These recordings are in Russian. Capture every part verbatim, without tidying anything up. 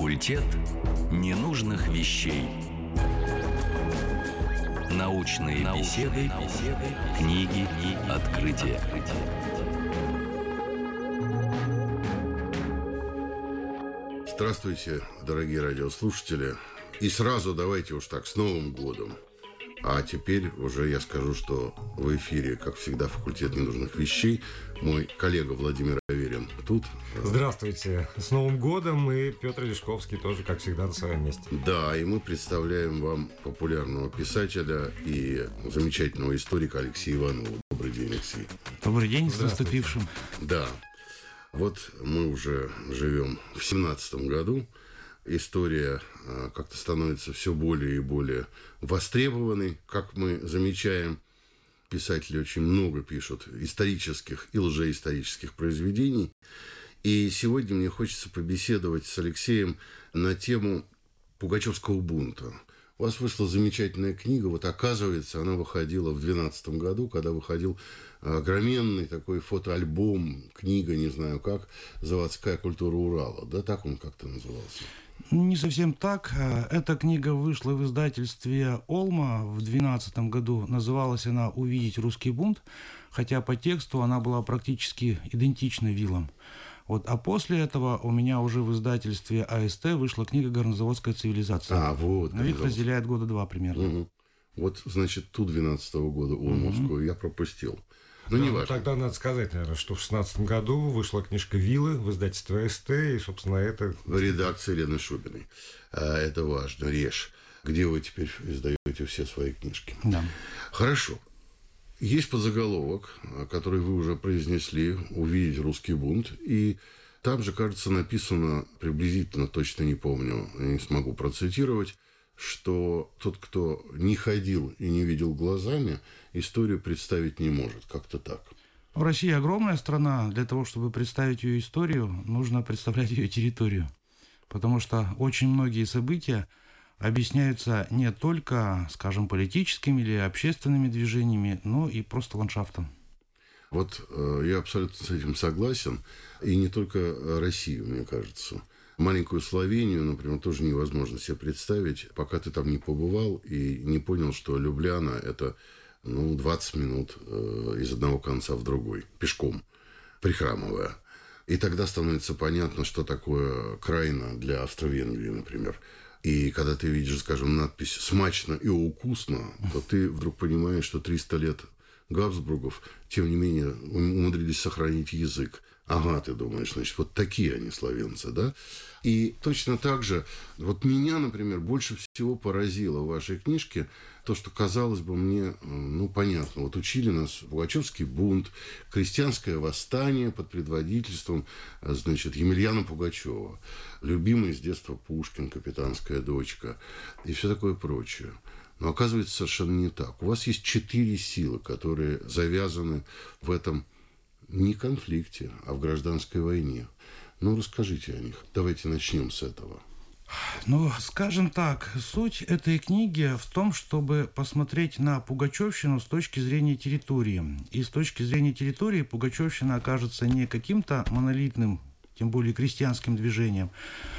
Факультет ненужных вещей. Научные беседы, книги, открытия. Здравствуйте, дорогие радиослушатели. И сразу давайте уж так, с Новым годом. А теперь уже я скажу, что в эфире, как всегда, факультет ненужных вещей. Мой коллега Владимир Аверин тут. Здравствуйте. С Новым годом. И Петр Лешковский тоже, как всегда, на своем месте. Да, и мы представляем вам популярного писателя и замечательного историка Алексея Иванова. Добрый день, Алексей. Добрый день, с наступившим. Да. Вот мы уже живем в семнадцатом году. История как-то становится все более и более востребованной. Как мы замечаем, писатели очень много пишут исторических и лжеисторических произведений. И сегодня мне хочется побеседовать с Алексеем на тему Пугачевского бунта. У вас вышла замечательная книга. Вот оказывается, она выходила в две тысячи двенадцатом году, когда выходил огроменный такой фотоальбом, книга, не знаю как, «Заводская культура Урала». Да, так он как-то назывался? Не совсем так. Эта книга вышла в издательстве «Олма» в две тысячи двенадцатом году. Называлась она «Увидеть русский бунт», хотя по тексту она была практически идентична вилам. Вот, а после этого у меня уже в издательстве А Эс Тэ вышла книга «Горнозаводская цивилизация». А, вот. Но их разделяет года два примерно. Угу. Вот, значит, ту двенадцатого года Олмовскую угу. я пропустил. Ну, да, не важно. Тогда надо сказать, наверное, что в шестнадцатом году вышла книжка «Вилы» в издательстве А Эс Тэ, и, собственно, это... В редакции Лены Шубиной. Это важно. Режь. Где вы теперь издаете все свои книжки? Да. Хорошо. Есть подзаголовок, который вы уже произнесли, «Увидеть русский бунт», и там же, кажется, написано, приблизительно, точно не помню, не смогу процитировать, что тот, кто не ходил и не видел глазами, историю представить не может. Как-то так. Россия огромная страна. Для того, чтобы представить ее историю, нужно представлять ее территорию. Потому что очень многие события объясняются не только, скажем, политическими или общественными движениями, но и просто ландшафтом. Вот э, я абсолютно с этим согласен. И не только Россию, мне кажется. Маленькую Словению, например, тоже невозможно себе представить, пока ты там не побывал и не понял, что Любляна – это ну, двадцать минут э, из одного конца в другой, пешком, прихрамывая. И тогда становится понятно, что такое Крайна для Австро-Венгрии, например. И когда ты видишь, скажем, надпись «смачно и укусно», то ты вдруг понимаешь, что триста лет Габсбургов, тем не менее, умудрились сохранить язык. Ага, ты думаешь, значит, вот такие они, словенцы, да? И точно так же, вот меня, например, больше всего поразило в вашей книжке то, что, казалось бы, мне, ну, понятно. Вот учили нас Пугачевский бунт, крестьянское восстание под предводительством, значит, Емельяна Пугачева, любимый с детства Пушкин, капитанская дочка и все такое прочее. Но оказывается, совершенно не так. У вас есть четыре силы, которые завязаны в этом не конфликте, а в гражданской войне. Ну, расскажите о них. Давайте начнем с этого. Ну, скажем так, суть этой книги в том, чтобы посмотреть на Пугачевщину с точки зрения территории. И с точки зрения территории Пугачевщина окажется не каким-то монолитным, тем более крестьянским движением,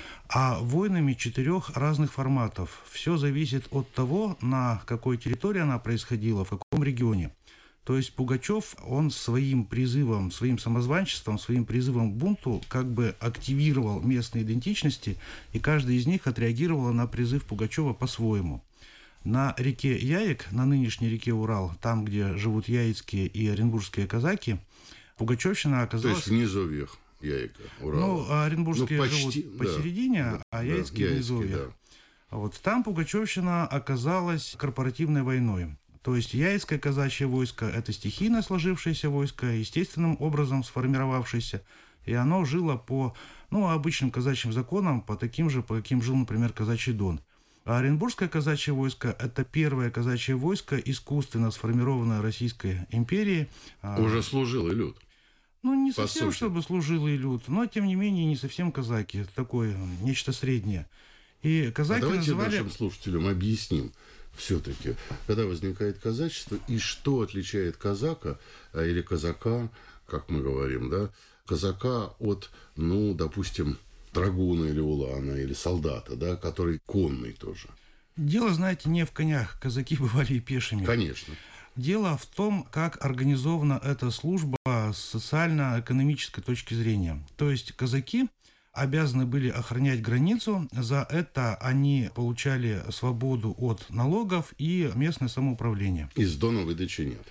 а войнами четырех разных форматов. Все зависит от того, на какой территории она происходила, в каком регионе. То есть Пугачев, он своим призывом, своим самозванчеством, своим призывом к бунту как бы активировал местные идентичности, и каждая из них отреагировала на призыв Пугачева по-своему. На реке Яик, на нынешней реке Урал, там, где живут яицкие и оренбургские казаки, Пугачевщина оказалась... То есть в низовьях Яика, Урала. Ну, а оренбургские ну, почти, живут посередине, да, а яицкие да, в низовьях. Да. Вот там Пугачевщина оказалась корпоративной войной. То есть яицкое казачье войско – это стихийно сложившееся войско, естественным образом сформировавшееся, и оно жило по ну, обычным казачьим законам, по таким же, по каким жил, например, казачий Дон. А оренбургское казачье войско – это первое казачье войско, искусственно сформированное Российской империей. Уже служилый люд. Ну, не по совсем, сути. Чтобы служилый люд, но, тем не менее, не совсем казаки. Это такое, нечто среднее. И казаки а давайте называли... нашим слушателям объясним все-таки, когда возникает казачество, и что отличает казака или казака, как мы говорим, да, казака от, ну, допустим, драгуна или улана, или солдата, да, который конный тоже. Дело, знаете, не в конях. Казаки бывали и пешими. Конечно. Дело в том, как организована эта служба с социально-экономической точки зрения. То есть казаки обязаны были охранять границу, за это они получали свободу от налогов и местное самоуправление. Из Дона выдачи нет.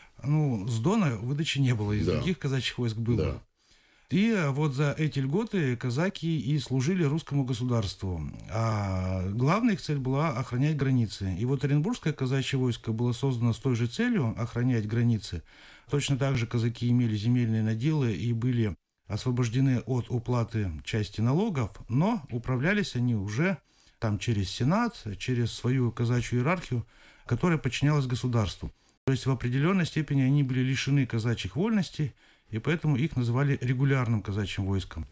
Ну, с Дона выдачи не было, из Да. других казачьих войск было. Да. И вот за эти льготы казаки и служили русскому государству. А главная их цель была охранять границы. И вот Оренбургское казачье войско было создано с той же целью охранять границы. Точно так же казаки имели земельные наделы и были освобождены от уплаты части налогов, но управлялись они уже там через Сенат, через свою казачью иерархию, которая подчинялась государству. То есть в определенной степени они были лишены казачьих вольностей, и поэтому их называли регулярным казачьим войском.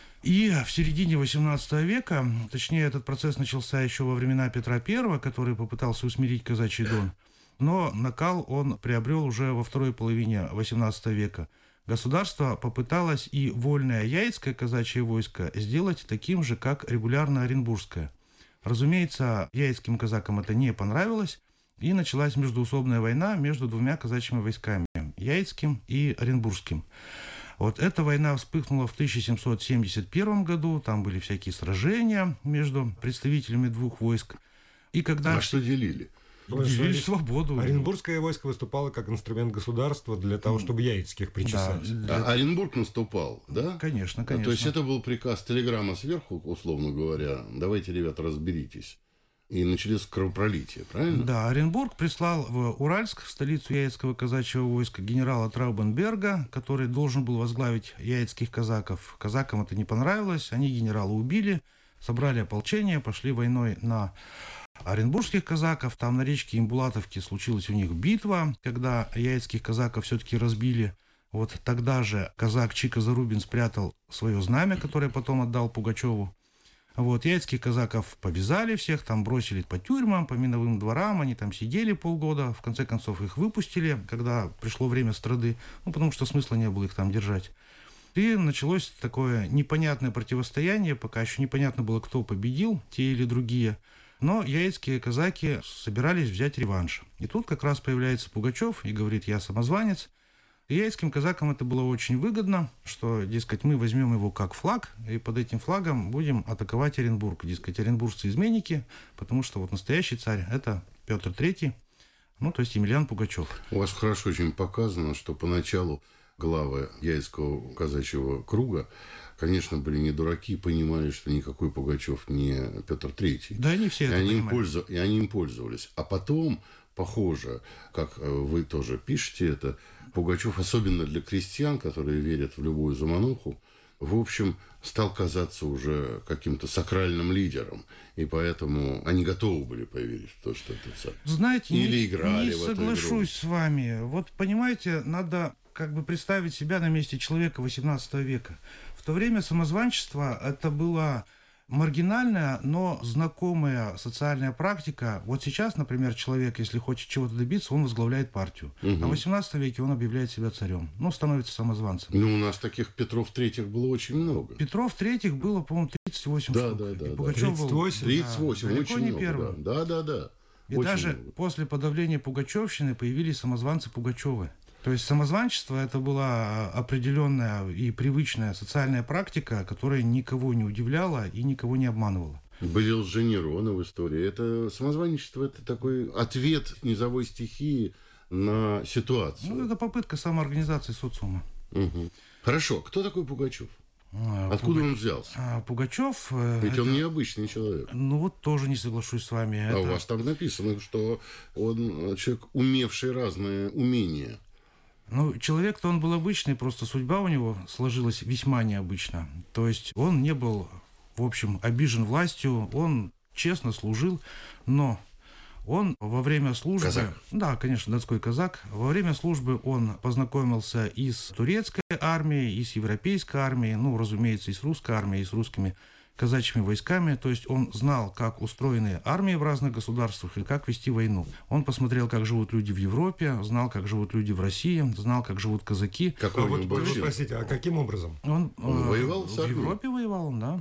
И в середине восемнадцатого века, точнее, этот процесс начался еще во времена Петра Первого, который попытался усмирить казачий Дон, но накал он приобрел уже во второй половине восемнадцатого века. Государство попыталось и вольное яицкое казачье войско сделать таким же, как регулярное оренбургское. Разумеется, яицким казакам это не понравилось, и началась междоусобная война между двумя казачьими войсками – яицким и оренбургским. Вот эта война вспыхнула в тысяча семьсот семьдесят первом году, там были всякие сражения между представителями двух войск. И когда... А что делили? Делили свободу. Оренбургское войско выступало как инструмент государства для того, чтобы яицких причесать. Да, А Оренбург наступал, да? Конечно, конечно. То есть это был приказ, телеграмма сверху, условно говоря, давайте, ребята, разберитесь. И начались кровопролития, правильно? Да, Оренбург прислал в Уральск, в столицу яицкого казачьего войска, генерала Траубенберга, который должен был возглавить яицких казаков. Казакам это не понравилось, они генерала убили, собрали ополчение, пошли войной на оренбургских казаков. Там на речке Имбулатовке случилась у них битва, когда яицких казаков все-таки разбили. Вот тогда же казак Чика Зарубин спрятал свое знамя, которое потом отдал Пугачеву. Вот, яицких казаков повязали всех, там бросили по тюрьмам, по миновым дворам, они там сидели полгода, в конце концов их выпустили, когда пришло время страды, ну, потому что смысла не было их там держать. И началось такое непонятное противостояние, пока еще непонятно было, кто победил, те или другие. Но яицкие казаки собирались взять реванш. И тут как раз появляется Пугачев и говорит: я самозванец. И яицким казакам это было очень выгодно, что, дескать, мы возьмем его как флаг, и под этим флагом будем атаковать Оренбург. Дескать, оренбуржцы изменники, потому что вот настоящий царь – это Петр Третий, ну, то есть Емельян Пугачев. У вас хорошо очень показано, что поначалу главы яицкого казачьего круга, конечно, были не дураки, понимали, что никакой Пугачев не Петр Третий. Да, они все и это они им понимали. пользу... И они им пользовались. А потом, похоже, как вы тоже пишете это, Пугачев, особенно для крестьян, которые верят в любую замануху, в общем, стал казаться уже каким-то сакральным лидером. И поэтому они готовы были поверить в то, что это царь. Знаете, Или не, играли не в эту соглашусь игру. с вами. Вот, понимаете, надо как бы представить себя на месте человека восемнадцатого века. В то время самозванчество – это было маргинальная, но знакомая социальная практика. Вот сейчас, например, человек, если хочет чего-то добиться, он возглавляет партию. Угу. А в восемнадцатом веке он объявляет себя царем. Ну, становится самозванцем. Ну, у нас таких Петров Третьих было очень много. Петров Третьих было, по-моему, тридцать восемь Да, штук. да, да, И да. Пугачев был- тридцать восемь? тридцать восемь, да, очень далеко не много. первый. Да, да, да. да. И Очень даже много. после подавления Пугачевщины появились самозванцы Пугачевы. То есть самозванчество – это была определенная и привычная социальная практика, которая никого не удивляла и никого не обманывала. Были лженейроны в истории. Это самозванничество, это такой ответ низовой стихии на ситуацию. Ну, это попытка самоорганизации социума. Угу. Хорошо, кто такой Пугачев? А, Откуда Пуга- он взялся? а, Пугачев… э, Ведь это- он необычный человек. Ну, вот тоже не соглашусь с вами. А Это- у вас там написано, что он человек, умевший разные умения. Ну, человек-то он был обычный, просто судьба у него сложилась весьма необычно. То есть он не был, в общем, обижен властью, он честно служил, но он во время службы... Казак. Да, конечно, донской казак. Во время службы он познакомился и с турецкой армией, и с европейской армией, ну, разумеется, и с русской армией, и с русскими казачьими войсками, то есть он знал, как устроены армии в разных государствах и как вести войну. Он посмотрел, как живут люди в Европе, знал, как живут люди в России, знал, как живут казаки. Какой А у вот него был вы чин? спросите, а каким образом? Он, Он э, воевал с в армией? Европе воевал, он, да.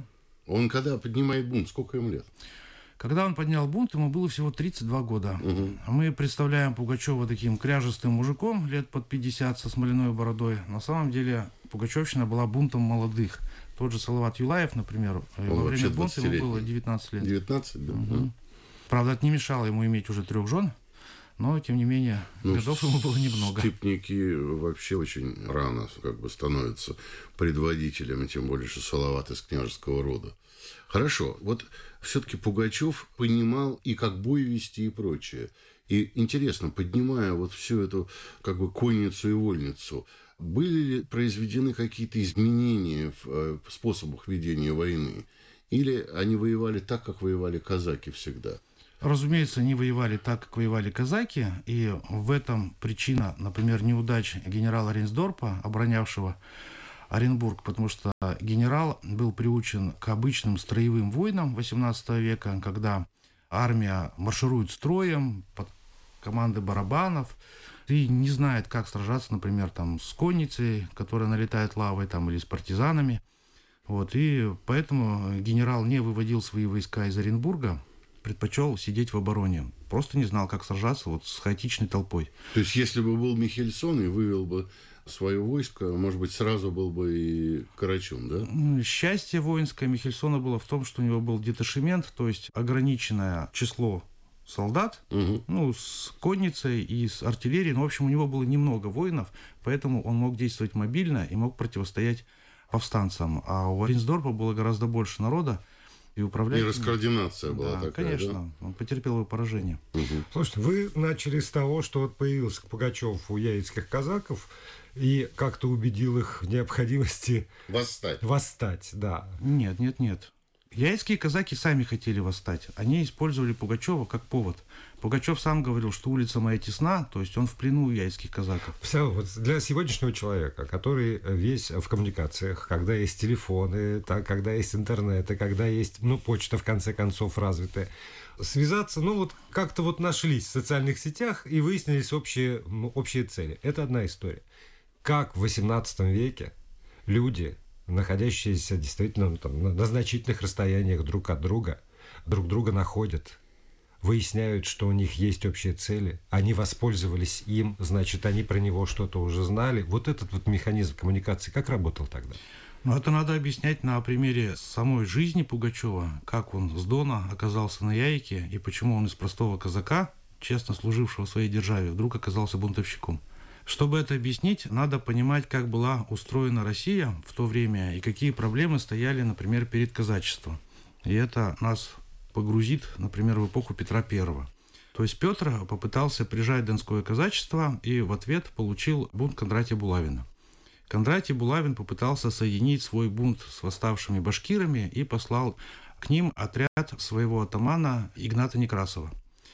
Он когда поднимает бунт, сколько ему лет? Когда он поднял бунт, ему было всего тридцать два года. Угу. Мы представляем Пугачева таким кряжестым мужиком, лет под пятьдесят, со смоляной бородой. На самом деле Пугачевщина была бунтом молодых. Тот же Салават Юлаев, например, Он во время вообще бунта ему было девятнадцать лет. девятнадцать, да? Угу. Правда, это не мешало ему иметь уже трех жен, но, тем не менее, Ну, годов ему было немного. Степники вообще очень рано как бы становятся предводителями, тем более, что Салават из княжеского рода. Хорошо, вот все-таки Пугачев понимал и как бой вести, и прочее. И интересно, поднимая вот всю эту как бы конницу и вольницу, были ли произведены какие-то изменения в э, способах ведения войны? Или они воевали так, как воевали казаки всегда? Разумеется, они воевали так, как воевали казаки, и в этом причина, например, неудач генерала Рейнсдорпа, оборонявшего Оренбург, потому что генерал был приучен к обычным строевым войнам восемнадцатого века, когда армия марширует строем под команды барабанов и не знает, как сражаться, например, там, с конницей, которая налетает лавой, там, или с партизанами. Вот, и поэтому генерал не выводил свои войска из Оренбурга, предпочел сидеть в обороне. Просто не знал, как сражаться вот с хаотичной толпой. То есть, если бы был Михельсон и вывел бы свое войско, может быть, сразу был бы и Карачун, да? Счастье воинское Михельсона было в том, что у него был деташемент, то есть ограниченное число солдат, Угу. ну, с конницей и с артиллерией. Ну, в общем, у него было немного воинов, поэтому он мог действовать мобильно и мог противостоять повстанцам. А у Рейнсдорпа было гораздо больше народа, и управлять... И раскоординация была да, такая, конечно, да? он потерпел его поражение. Угу. Слушайте, вы начали с того, что вот появился Пугачев у яицких казаков и как-то убедил их в необходимости Восстать. восстать, да. Нет, нет, нет. Яицкие казаки сами хотели восстать. Они использовали Пугачева как повод. Пугачев сам говорил, что улица моя тесна, то есть он в плену у яицких казаков. Все, вот для сегодняшнего человека, который весь в коммуникациях, когда есть телефоны, так, когда есть интернет, и когда есть, ну, почта, в конце концов, развитая, связаться, ну, вот как-то вот нашлись в социальных сетях и выяснились общие, ну, общие цели. Это одна история. Как в восемнадцатом веке люди, находящиеся действительно ну, там, на, на значительных расстояниях друг от друга, друг друга находят, выясняют, что у них есть общие цели, они воспользовались им, значит, они про него что-то уже знали. Вот этот вот механизм коммуникации как работал тогда? Ну, это надо объяснять на примере самой жизни Пугачева, как он с Дона оказался на Яйке и почему он из простого казака, честно служившего своей державе, вдруг оказался бунтовщиком. Чтобы это объяснить, надо понимать, как была устроена Россия в то время и какие проблемы стояли, например, перед казачеством. И это нас погрузит, например, в эпоху Петра Первого. То есть Петр попытался прижать донское казачество и в ответ получил бунт Кондратия Булавина. Кондратий Булавин попытался соединить свой бунт с восставшими башкирами и послал к ним отряд своего атамана Игната Некрасова.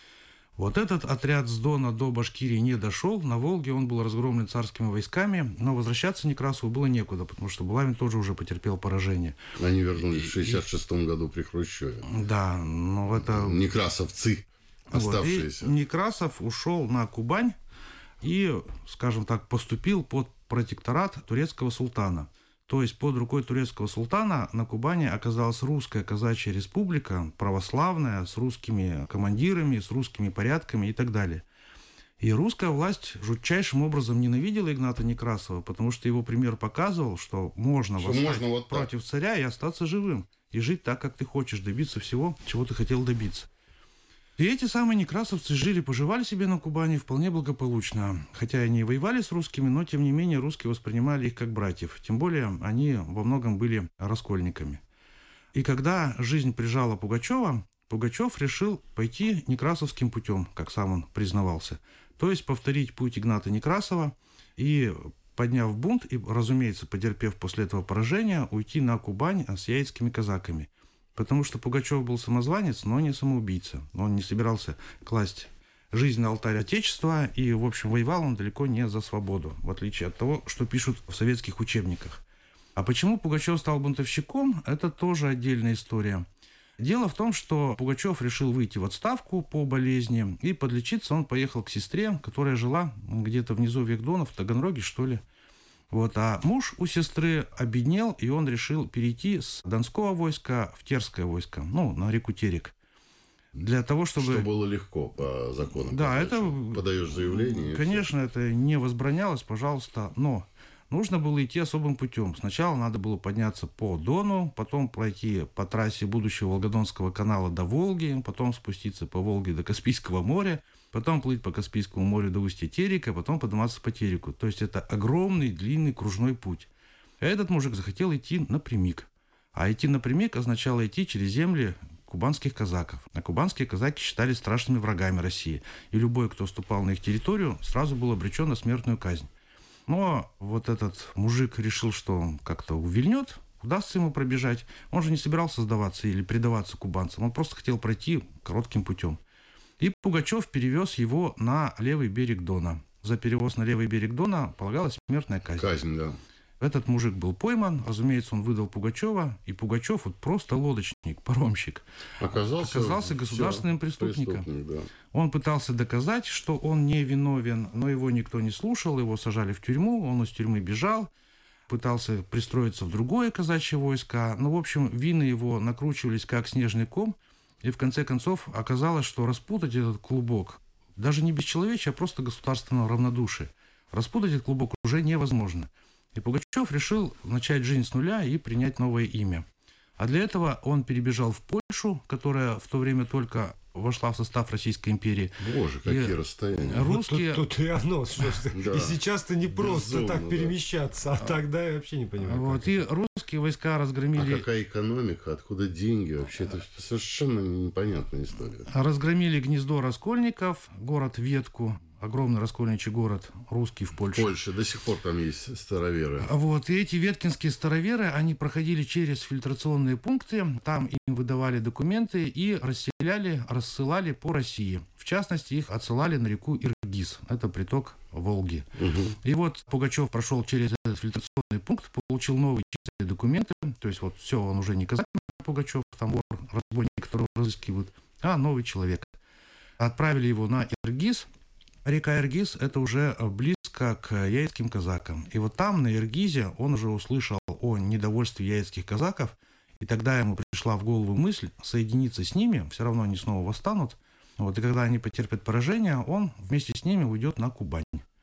Вот этот отряд с Дона до Башкирии не дошел, на Волге он был разгромлен царскими войсками, но возвращаться Некрасову было некуда, потому что Булавин тоже уже потерпел поражение. Они вернулись в шестьдесят шестом году при Хрущеве. Да, но это... Некрасовцы, оставшиеся. Вот, и Некрасов ушел на Кубань и, скажем так, поступил под протекторат турецкого султана. То есть под рукой турецкого султана на Кубани оказалась русская казачья республика, православная, с русскими командирами, с русскими порядками и так далее. И русская власть жутчайшим образом ненавидела Игната Некрасова, потому что его пример показывал, что можно Что восстать можно вот так. против царя и остаться живым, и жить так, как ты хочешь, добиться всего, чего ты хотел добиться. И эти самые некрасовцы жили-поживали себе на Кубани вполне благополучно. Хотя они и воевали с русскими, но тем не менее русские воспринимали их как братьев. Тем более они во многом были раскольниками. И когда жизнь прижала Пугачева, Пугачев решил пойти некрасовским путем, как сам он признавался. То есть повторить путь Игната Некрасова и, подняв бунт и, разумеется, потерпев после этого поражение, уйти на Кубань с яицкими казаками. Потому что Пугачев был самозванец, но не самоубийца. Он не собирался класть жизнь на алтарь Отечества, и, в общем, воевал он далеко не за свободу, в отличие от того, что пишут в советских учебниках. А почему Пугачев стал бунтовщиком, это тоже отдельная история. Дело в том, что Пугачев решил выйти в отставку по болезни, и подлечиться он поехал к сестре, которая жила где-то внизу Векдона, в Таганроге, что ли. Вот, а муж у сестры обеднел, и он решил перейти с Донского войска в Терское войско, ну, на реку Терек. Для того, чтобы... Что было легко по закону. Да, это... Подаешь заявление. Конечно, это не возбранялось, пожалуйста, но нужно было идти особым путем. Сначала надо было подняться по Дону, потом пройти по трассе будущего Волгодонского канала до Волги, потом спуститься по Волге до Каспийского моря, потом плыть по Каспийскому морю до устья Терека, потом подниматься по Тереку. То есть это огромный, длинный кружной путь. Этот мужик захотел идти напрямик. А идти напрямик означало идти через земли кубанских казаков. А кубанские казаки считались страшными врагами России. И любой, кто ступал на их территорию, сразу был обречен на смертную казнь. Но вот этот мужик решил, что он как-то увильнет, удастся ему пробежать. Он же не собирался сдаваться или предаваться кубанцам. Он просто хотел пройти коротким путем. И Пугачев перевез его на левый берег Дона. За перевоз на левый берег Дона полагалась смертная казнь. Казнь, да. Этот мужик был пойман, разумеется, он выдал Пугачева, и Пугачев вот просто лодочник, паромщик. Оказался, оказался государственным преступником. Да. Он пытался доказать, что он не виновен, но его никто не слушал, его сажали в тюрьму, он из тюрьмы бежал, пытался пристроиться в другое казачье войско. Ну, в общем, вины его накручивались как снежный ком, и в конце концов оказалось, что распутать этот клубок, даже не бесчеловечие, а просто государственного равнодушия, распутать этот клубок уже невозможно. И Пугачев решил начать жизнь с нуля и принять новое имя. А для этого он перебежал в Польшу, которая в то время только вошла в состав Российской империи. Боже, какие и расстояния. Русские... Вот тут, тут и оно, что Да. и сейчас-то не просто Безумно, так да. перемещаться, а тогда я вообще не понимаю. Вот, как и это. русские войска А разгромили, какая экономика, откуда деньги? Вообще, это совершенно непонятная история. разгромили гнездо раскольников, город Ветку, огромный раскольничий город, русский в Польше. Польша, до сих пор там есть староверы. Вот, и эти веткинские староверы, они проходили через фильтрационные пункты, там им выдавали документы и расселяли, рассылали по России. В частности, их отсылали на реку Иргиз, это приток Волги. Угу. И вот Пугачев прошел через этот фильтрационный пункт, получил новые чистые документы, то есть вот все, он уже не казак Пугачев, там вор, разбойник, которого разыскивают, а новый человек. Отправили его на Иргиз. Река Иргиз – это уже близко к яицким казакам. И вот там, на Иргизе, он уже услышал о недовольстве яицких казаков, и тогда ему пришла в голову мысль соединиться с ними, все равно они снова восстанут. Вот, и когда они потерпят поражение, он вместе с ними уйдет на Кубань.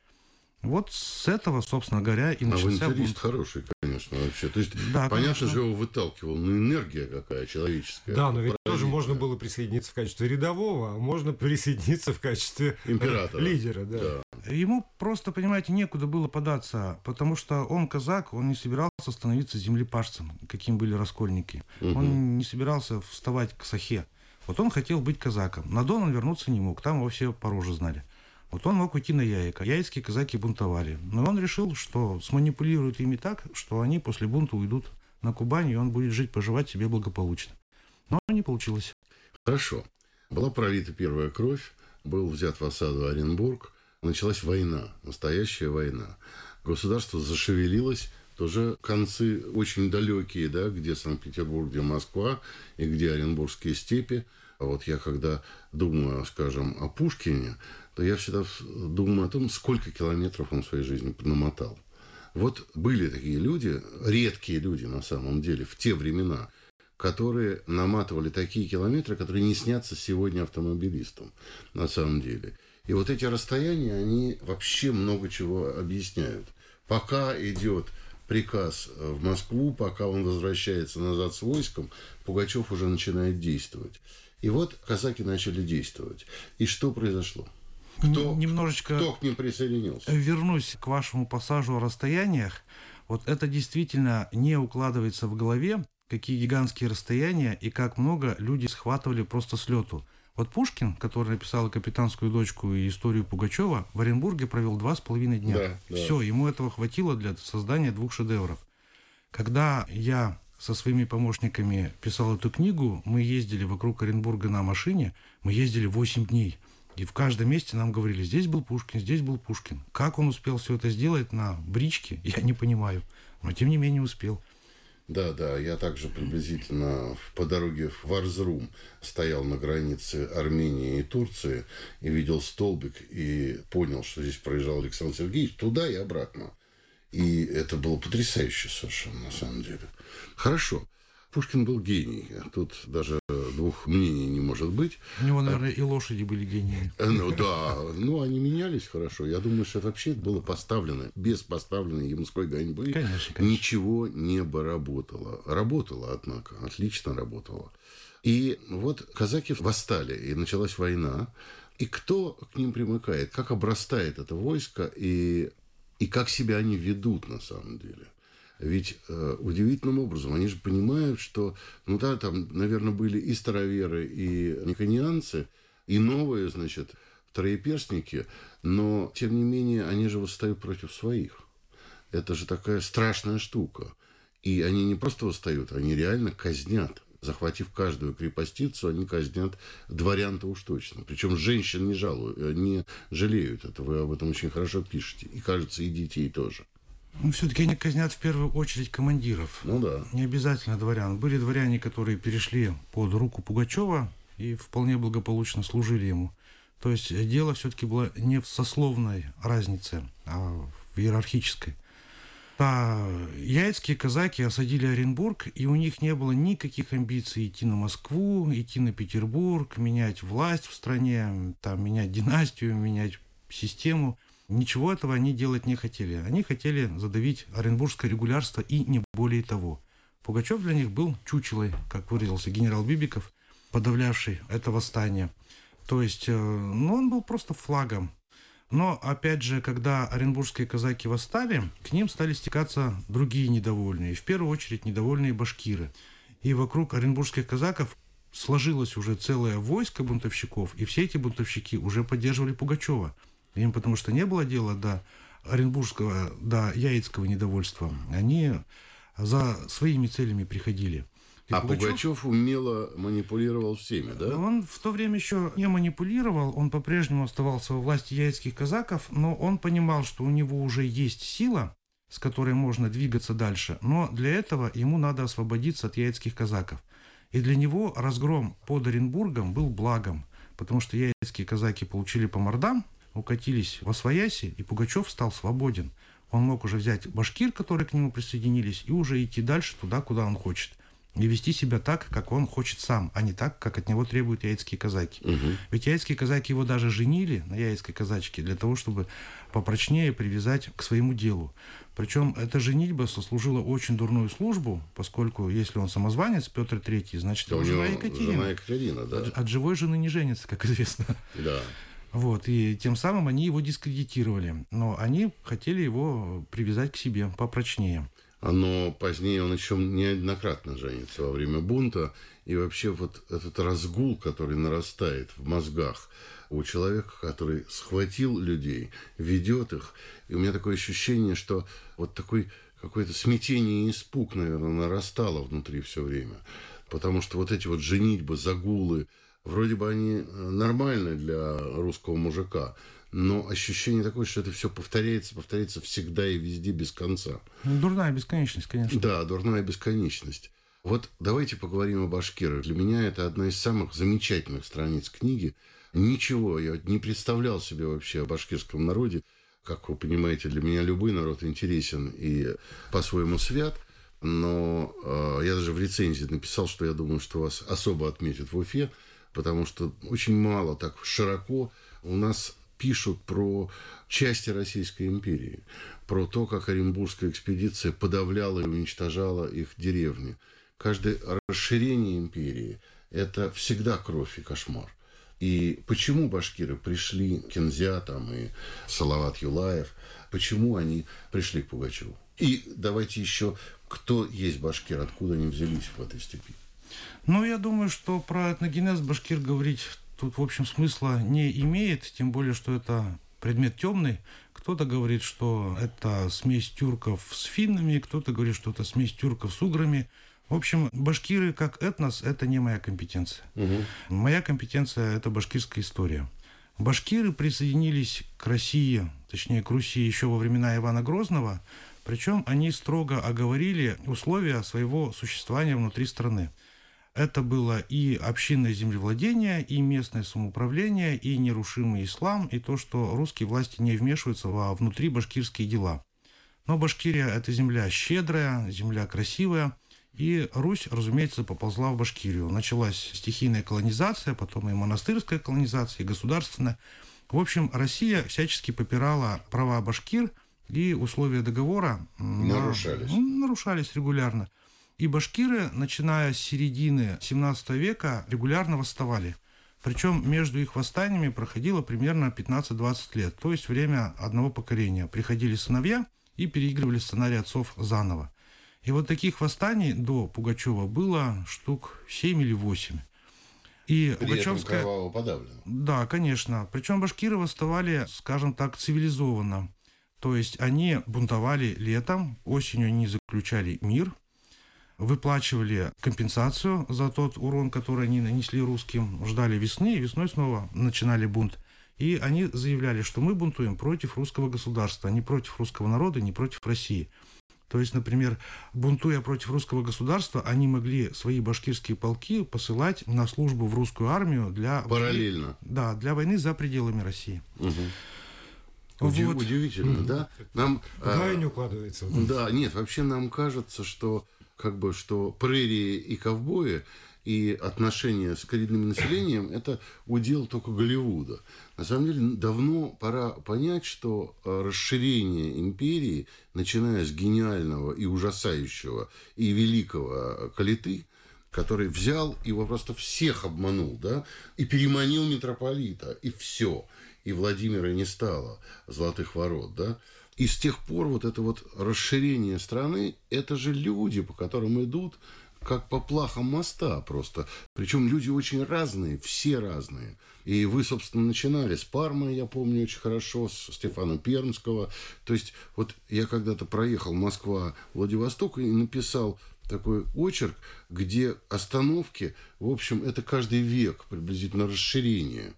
Вот с этого, собственно говоря, и начался Авантюрист бунт. хороший, конечно, вообще. То есть, Да, понятно конечно. же, его выталкивал. Ну, энергия какая человеческая. Да, но ведь тоже Поразительная. можно было присоединиться в качестве рядового, а можно присоединиться в качестве э, Императора. лидера. Да. Да. Ему просто, понимаете, некуда было податься, потому что он казак, он не собирался становиться землепашцем, каким были раскольники. Мгм. Он не собирался вставать к сахе. Вот он хотел быть казаком. На Дон он вернуться не мог, там его все по роже знали. Вот он мог уйти на Яика. Яицкие казаки бунтовали. Но он решил, что сманипулирует ими так, что они после бунта уйдут на Кубань, и он будет жить, поживать себе благополучно. Но не получилось. Хорошо. Была пролита первая кровь, был взят в осаду Оренбург, началась война, настоящая война. Государство зашевелилось, тоже концы очень далекие, да, где Санкт-Петербург, где Москва и где Оренбургские степи. А вот я когда думаю, скажем, о Пушкине, то я всегда думаю о том, сколько километров он в своей жизни намотал. Вот были такие люди, редкие люди на самом деле, в те времена, которые наматывали такие километры, которые не снятся сегодня автомобилистам на самом деле. И вот эти расстояния, они вообще много чего объясняют. Пока идет приказ в Москву, пока он возвращается назад с войском, Пугачев уже начинает действовать. И вот казаки начали действовать. И что произошло? Кто, Немножечко кто к ним присоединился? вернусь к вашему пассажу о расстояниях. Вот это действительно не укладывается в голове, какие гигантские расстояния и как много люди схватывали просто с лету. Вот Пушкин, который написал «Капитанскую дочку» и историю Пугачева, в Оренбурге провел два с половиной дня. Да, да. Все, ему этого хватило для создания двух шедевров. Когда я со своими помощниками писал эту книгу, мы ездили вокруг Оренбурга на машине, мы ездили восемь дней. И в каждом месте нам говорили, здесь был Пушкин, здесь был Пушкин. Как он успел все это сделать на бричке, я не понимаю. Но тем не менее успел. Да, да, я также приблизительно по дороге в Варзрум стоял на границе Армении и Турции и видел столбик и понял, что здесь проезжал Александр Сергеевич туда и обратно. И это было потрясающе совершенно, на самом деле. Хорошо. Пушкин был гений. Тут даже двух мнений не может быть. У него, наверное, и лошади были гениями. Ну да, ну они менялись хорошо. Я думаю, что это вообще было поставлено, без поставленной мужской гоньбы Конечно, конечно. ничего не бы работало. Работало, однако, отлично работало. И вот казаки восстали, и началась война. И кто к ним примыкает, как обрастает это войско, и, и как себя они ведут на самом деле. Ведь э, удивительным образом они же понимают, что, ну да, там, наверное, были и староверы, и никонианцы, и новые, значит, троеперстники, но, тем не менее, они же восстают против своих. Это же такая страшная штука. И они не просто восстают, они реально казнят. Захватив каждую крепостицу, они казнят дворян-то уж точно. Причем женщин не жалуют, не жалеют. Это вы об этом очень хорошо пишете. И, кажется, и детей тоже. Ну, все-таки они казнят в первую очередь командиров. Ну да. Не обязательно дворян. Были дворяне, которые перешли под руку Пугачева и вполне благополучно служили ему. То есть дело все-таки было не в сословной разнице, а в иерархической. А яицкие казаки осадили Оренбург, и у них не было никаких амбиций идти на Москву, идти на Петербург, менять власть в стране, там, менять династию, менять систему. Ничего этого они делать не хотели. Они хотели задавить оренбургское регулярство и не более того. Пугачев для них был чучелой, как выразился генерал Бибиков, подавлявший это восстание. То есть, ну, он был просто флагом. Но, опять же, когда оренбургские казаки восстали, к ним стали стекаться другие недовольные. В первую очередь недовольные башкиры. И вокруг оренбургских казаков сложилось уже целое войско бунтовщиков, и все эти бунтовщики уже поддерживали Пугачева. Им потому что не было дела до оренбургского, до яицкого недовольства. Они за своими целями приходили. И а Пугачев, Пугачев умело манипулировал всеми, да? Он в то время еще не манипулировал, он по-прежнему оставался во власти яицких казаков, но он понимал, что у него уже есть сила, с которой можно двигаться дальше, но для этого ему надо освободиться от яицких казаков. И для него разгром под Оренбургом был благом, потому что яицкие казаки получили по мордам, укатились восвояси, и Пугачев стал свободен. Он мог уже взять башкир, которые к нему присоединились, и уже идти дальше туда, куда он хочет. И вести себя так, как он хочет сам, а не так, как от него требуют яицкие казаки. Угу. Ведь яицкие казаки его даже женили на яицкой казачке для того, чтобы попрочнее привязать к своему делу. Причем эта женитьба сослужила очень дурную службу, поскольку если он самозванец, Петр Третий, значит, его жена Екатерина. Жена Екатерина, да. От, от живой жены не женится, как известно. Да. Вот, и тем самым они его дискредитировали. Но они хотели его привязать к себе попрочнее. Но позднее он еще неоднократно женится во время бунта. И вообще вот этот разгул, который нарастает в мозгах у человека, который схватил людей, ведет их. И у меня такое ощущение, что вот такой какое-то смятение и испуг, наверное, нарастало внутри все время. Потому что вот эти вот женитьбы, загулы, вроде бы они нормальны для русского мужика, но ощущение такое, что это все повторяется, повторяется всегда и везде без конца. Дурная бесконечность, конечно. Да, дурная бесконечность. Вот давайте поговорим о башкирах. Для меня это одна из самых замечательных страниц книги. Ничего, я не представлял себе вообще о башкирском народе. Как вы понимаете, для меня любой народ интересен и по-своему свят. Но э, я даже в рецензии написал, что я думаю, что вас особо отметят в Уфе, потому что очень мало так широко у нас пишут про части Российской империи, про то, как Оренбургская экспедиция подавляла и уничтожала их деревни. Каждое расширение империи – это всегда кровь и кошмар. И почему башкиры пришли, Кинзя там и Салават Юлаев, почему они пришли к Пугачеву? И давайте еще, кто есть башкир, откуда они взялись в этой степи? Ну, я думаю, что про этногенез башкир говорить тут, в общем, смысла не имеет, тем более, что это предмет темный. Кто-то говорит, что это смесь тюрков с финнами, кто-то говорит, что это смесь тюрков с уграми. В общем, башкиры как этнос – это не моя компетенция. Угу. Моя компетенция – это башкирская история. Башкиры присоединились к России, точнее, к Руси еще во времена Ивана Грозного, причем они строго оговорили условия своего существования внутри страны. Это было и общинное землевладение, и местное самоуправление, и нерушимый ислам, и то, что русские власти не вмешиваются во внутрибашкирские дела. Но Башкирия – это земля щедрая, земля красивая. И Русь, разумеется, поползла в Башкирию. Началась стихийная колонизация, потом и монастырская колонизация, и государственная. В общем, Россия всячески попирала права башкир, и условия договора нарушались. На, нарушались регулярно. И башкиры, начиная с середины семнадцатого века, регулярно восставали. Причем между их восстаниями проходило примерно пятнадцать-двадцать лет, то есть время одного поколения. Приходили сыновья и переигрывали сценарий отцов заново. И вот таких восстаний до Пугачева было штук семь или восемь. И При Пугачевская... этом кроваво подавлено. Да, конечно. Причем башкиры восставали, скажем так, цивилизованно. То есть они бунтовали летом, осенью они заключали мир, выплачивали компенсацию за тот урон, который они нанесли русским, ждали весны, и весной снова начинали бунт. И они заявляли, что мы бунтуем против русского государства, не против русского народа, не против России. То есть, например, бунтуя против русского государства, они могли свои башкирские полки посылать на службу в русскую армию для... Параллельно. Да, для войны за пределами России. Угу. Уди- Вот. Удивительно, да? Нам, Да, а, и не укладывается. да, нет, вообще нам кажется, что как бы что прерии и ковбои и отношения с коренным населением – это удел только Голливуда. На самом деле, давно пора понять, что расширение империи, начиная с гениального и ужасающего и великого Калиты, который взял его просто всех обманул, да, и переманил митрополита, и все. И Владимира не стало, Золотых Ворот, да. И с тех пор вот это вот расширение страны, это же люди, по которым идут, как по плахам моста просто. Причем люди очень разные, все разные. И вы, собственно, начинали с Пармы, я помню очень хорошо, с Стефана Пермского. То есть вот я когда-то проехал Москва-Владивосток и написал такой очерк, где остановки, в общем, это каждый век приблизительно расширение.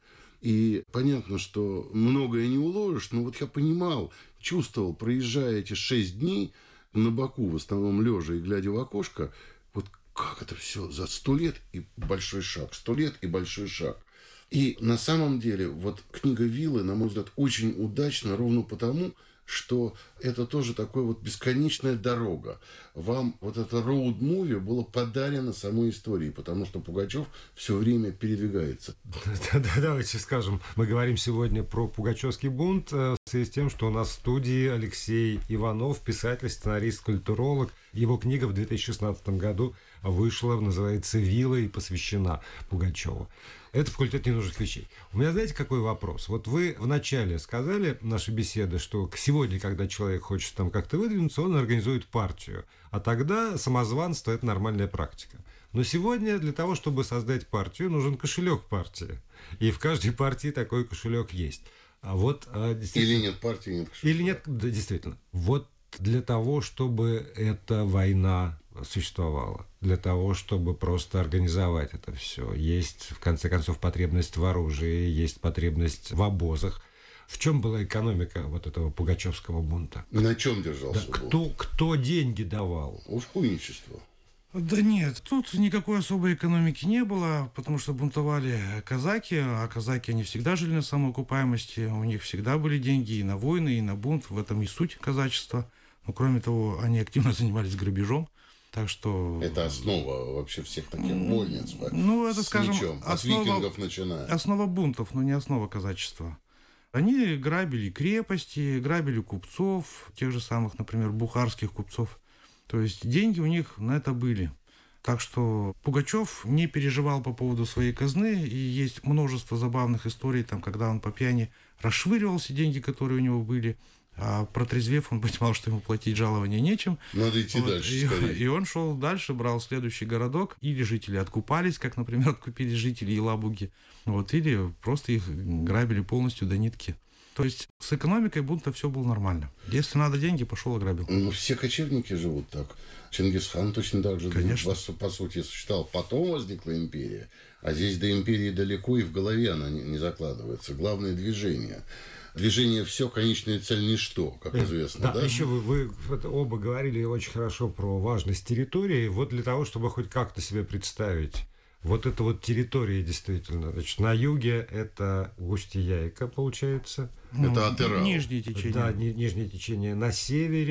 И понятно, что многое не уложишь, но вот я понимал, чувствовал, проезжая эти шесть дней на боку, в основном лежа и глядя в окошко, вот как это все за сто лет и большой шаг, сто лет и большой шаг. И на самом деле вот книга Виллы, на мой взгляд, очень удачна ровно потому, что это тоже такая вот бесконечная дорога. Вам вот это роуд-муви было подарено самой историей, потому что Пугачев все время передвигается. Давайте скажем, мы говорим сегодня про Пугачевский бунт в связи с тем, что у нас в студии Алексей Иванов, писатель, сценарист, культуролог. Его книга в две тысячи шестнадцатом году вышла, называется «Вилла» и посвящена Пугачеву. Это факультет ненужных вещей. У меня, знаете, какой вопрос? Вот вы вначале сказали нашей беседы, что сегодня, когда человек хочет там как-то выдвинуться, он организует партию. А тогда самозванство – это нормальная практика. Но сегодня для того, чтобы создать партию, нужен кошелек партии. И в каждой партии такой кошелек есть. А вот, Или нет партии, нет кошелька. Или нет, да, действительно. Вот для того, чтобы эта война существовала, для того, чтобы просто организовать это все. Есть, в конце концов, потребность в оружии, есть потребность в обозах. В чем была экономика вот этого пугачевского бунта? На чем держался Да, бунт? кто, кто деньги давал? Ушкуйничество. Да нет, тут никакой особой экономики не было, потому что бунтовали казаки, а казаки, они всегда жили на самоокупаемости, у них всегда были деньги и на войны, и на бунт, в этом и суть казачества. Но кроме того, они активно занимались грабежом. Так что... Это основа вообще всех таких вольниц. Ну, это, с скажем, мечом, от основа, викингов начиная. Основа бунтов, но не основа казачества. Они грабили крепости, грабили купцов, тех же самых, например, бухарских купцов. То есть деньги у них на это были. Так что Пугачев не переживал по поводу своей казны, и есть множество забавных историй, там, когда он по пьяни расшвыривал все деньги, которые у него были, а протрезвев, он понимал, что ему платить жалование нечем. Надо идти Вот, дальше и, скорее. и он шел дальше, брал следующий городок, или жители откупались, как, например, откупили жители Елабуги, вот, или просто их грабили полностью до нитки. То есть с экономикой бунта все было нормально. Если надо деньги, пошел ограбил. Ну, все кочевники живут так. Чингисхан точно так же, Конечно. по, по сути, существовал. Потом возникла империя. А здесь до империи далеко, и в голове она не, не закладывается. Главное – движение. Движение – все, конечная цель – ничто, как известно. Да, Да, еще вы, вы вот оба говорили очень хорошо про важность территории. Вот для того, чтобы хоть как-то себе представить, вот эта вот территория действительно. Значит, на юге это Устье-Яйка, получается. Это Атырау. Нижнее течение. Да, ни- нижнее течение. На севере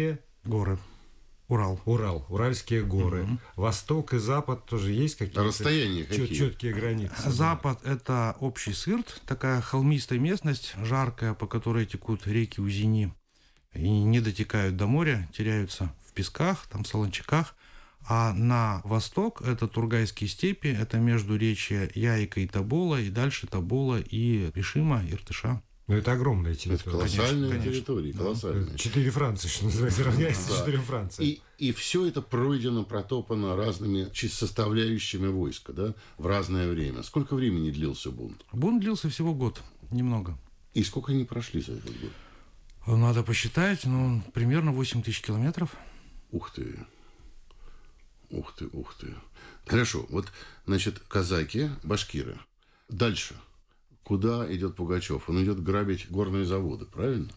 Горы. Урал. Урал, Уральские горы. Угу. Восток и Запад тоже есть какие-то расстояния чет- четкие границы? Запад – это общий сырт, такая холмистая местность, жаркая, по которой текут реки Узени и не дотекают до моря, теряются в песках, там, солончаках. А на восток – это Тургайские степи, это междуречье Яика и Тобола, и дальше Тобола и Ишима, Иртыша. Ну, это огромная территория. Это колоссальная конечно, территория, конечно. колоссальная. Четыре Франции, что называется, равняется да. четырем Франциям. И, и все это пройдено, протопано разными составляющими войска, да, в разное время. Сколько времени длился бунт? Бунт длился всего год, немного. И сколько они прошли за этот год? Надо посчитать, ну, примерно восемь тысяч километров. Ух ты. Ух ты, ух ты. Хорошо, вот, значит, казаки, башкиры. Дальше. Куда идет Пугачев? Он идет грабить горные заводы, правильно?